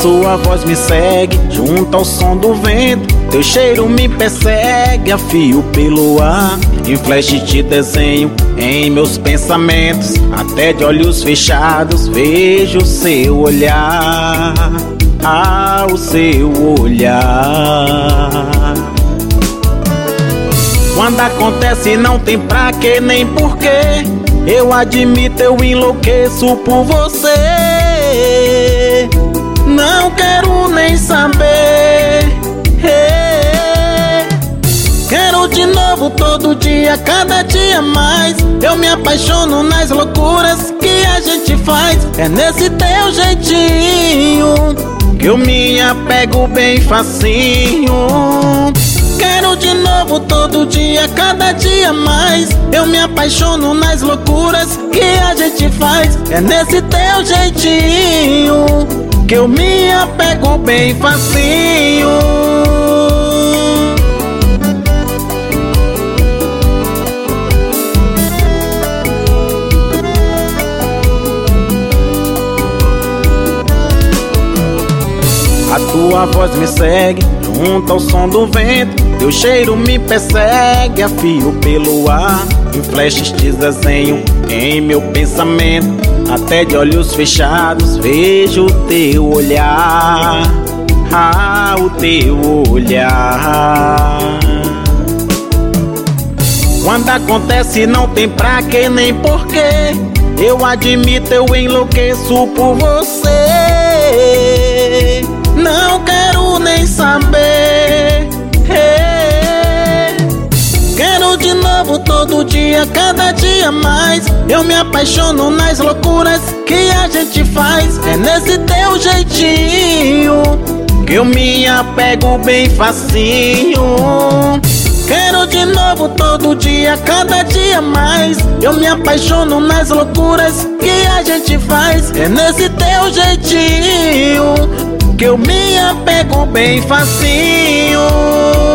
tua voz me segue junto ao som do vento, teu cheiro me persegue a fio pelo ar. Em flash te desenho em meus pensamentos, até de olhos fechados vejo o seu olhar. Ah, o seu olhar. Quando acontece não tem pra quê nem porquê, eu admito, eu enlouqueço por você. Não quero nem saber. Quero de novo todo dia, cada dia mais. Eu me apaixono nas loucuras que a gente faz. É nesse teu jeitinho que eu me apego bem facinho. Quero de novo todo dia, cada dia mais. Eu me apaixono nas loucuras que a gente faz. É nesse teu jeitinho que eu me apego bem facinho. A tua voz me segue junto ao som do vento, teu cheiro me persegue a fio pelo ar. Em flashes te desenho em meu pensamento, até de olhos fechados vejo o teu olhar. Ah, o teu olhar. Quando acontece não tem pra quê nem porquê, eu admito, eu enlouqueço por você. Não quero nem saber. Quero de novo todo dia, cada dia mais. Eu me apaixono nas loucuras que a gente faz. É nesse teu jeitinho que eu me apego bem facinho. Quero de novo todo dia, cada dia mais. Eu me apaixono nas loucuras que a gente faz. É nesse teu jeitinho que eu me apego bem facinho.